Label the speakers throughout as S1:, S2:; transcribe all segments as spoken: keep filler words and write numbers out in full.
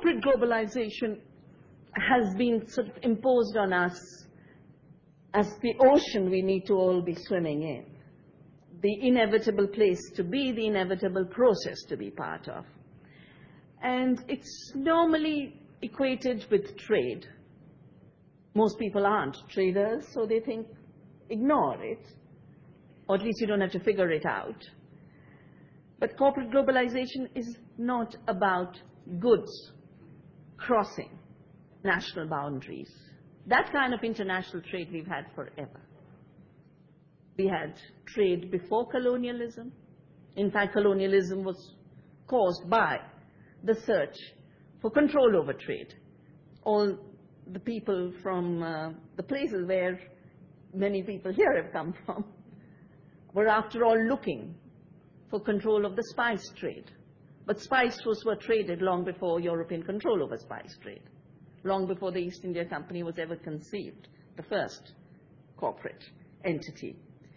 S1: corporate globalization has been sort of imposed on us as the ocean we need to all be swimming in, the inevitable place to be, the inevitable process to be part of. And it's normally equated with trade. Most people aren't traders, so they think, ignore it, or at least you don't have to figure it out. But corporate globalization is not about goods crossing national boundaries. That kind of international trade we've had forever. We had trade before colonialism. In fact, colonialism was caused by the search for control over trade. All the people from uh, the places where many people here have come from were after all looking for control of the spice trade. But spices were traded long before European control over spice trade, long before the East India Company was ever conceived, the first corporate entity.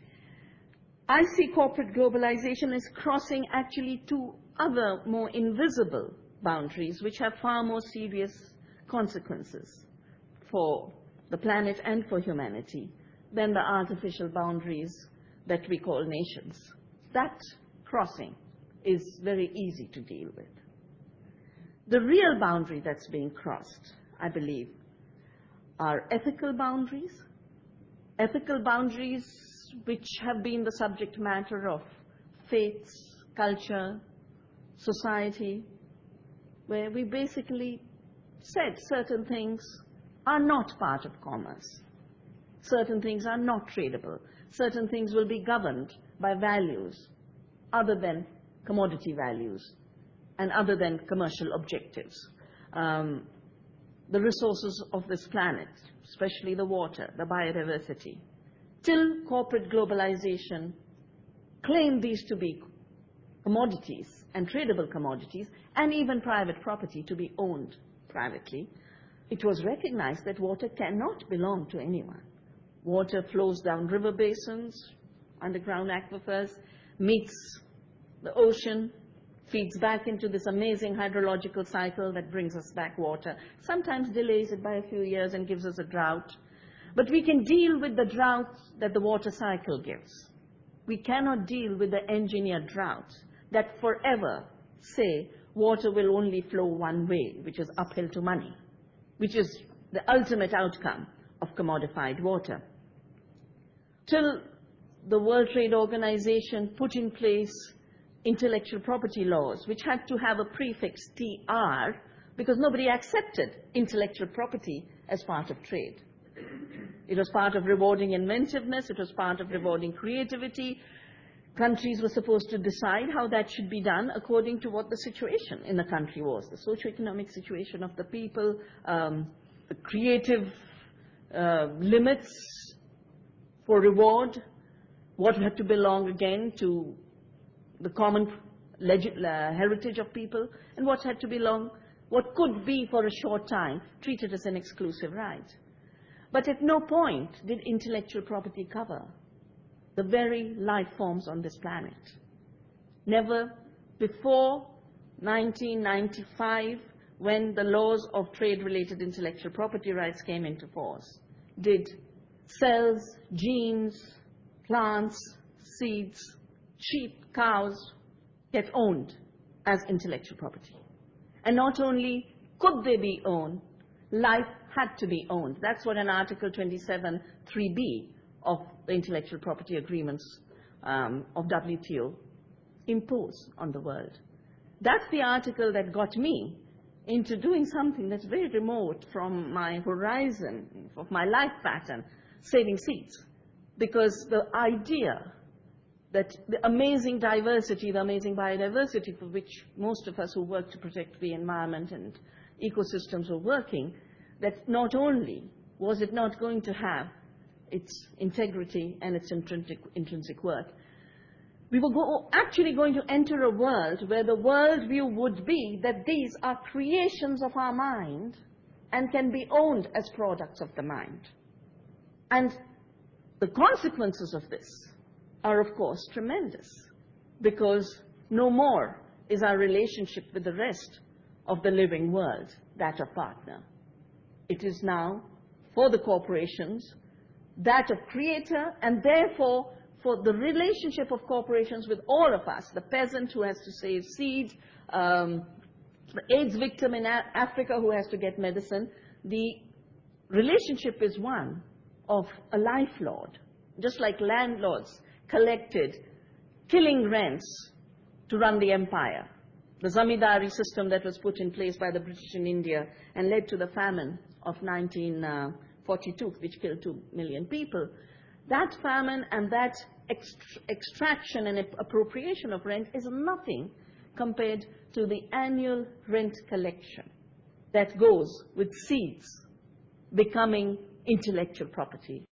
S1: I see corporate globalization as crossing actually two other more invisible boundaries which have far more serious consequences for the planet and for humanity than the artificial boundaries that we call nations. That crossing is very easy to deal with. The real boundary that's being crossed, I believe, are ethical boundaries, ethical boundaries which have been the subject matter of faiths, culture, society, where we basically said certain things are not part of commerce. Certain things are not tradable. Certain things will be governed by values other than commodity values and other than commercial objectives. Um, the resources of this planet, especially the water, the biodiversity, till corporate globalization claimed these to be commodities and tradable commodities, and even private property to be owned privately, it was recognized that water cannot belong to anyone. Water flows down river basins, underground aquifers, meets the ocean, feeds back into this amazing hydrological cycle that brings us back water, sometimes delays it by a few years and gives us a drought. But we can deal with the droughts that the water cycle gives. We cannot deal with the engineered droughts that forever say water will only flow one way, which is uphill to money, which is the ultimate outcome of commodified water. Till the World Trade Organization put in place intellectual property laws, which had to have a prefix T R, because nobody accepted intellectual property as part of trade. It was part of rewarding inventiveness, it was part of rewarding creativity. Countries were supposed to decide how that should be done according to what the situation in the country was, the socioeconomic situation of the people, um, the creative uh, limits for reward, what had to belong again to the common uh, heritage of people, and what had to belong, what could be for a short time treated as an exclusive right. But at no point did intellectual property cover the very life forms on this planet. Never before nineteen ninety-five, when the laws of trade-related intellectual property rights came into force, did cells, genes, plants, seeds, sheep, cows get owned as intellectual property. And not only could they be owned, life had to be owned. That's what an Article twenty-seven three B of the intellectual property agreements um, of W T O impose on the world. That's the article that got me into doing something that's very remote from my horizon, of my life pattern, saving seeds. Because the idea that the amazing diversity, the amazing biodiversity for which most of us who work to protect the environment and ecosystems were working, that not only was it not going to have its integrity and its intrinsic, intrinsic worth, we were go actually going to enter a world where the worldview would be that these are creations of our mind and can be owned as products of the mind. And the consequences of this are, of course, tremendous, because no more is our relationship with the rest of the living world, that of partner. It is now, for the corporations, that of creator, and therefore for the relationship of corporations with all of us, the peasant who has to save seed, um, the AIDS victim in A Africa who has to get medicine, the relationship is one of a life lord, just like landlords collected killing rents to run the empire. The zamindari system that was put in place by the British in India and led to the famine of nineteen forty-two, which killed two million people. That famine and that ext extraction and appropriation of rent is nothing compared to the annual rent collection that goes with seeds becoming intellectual property.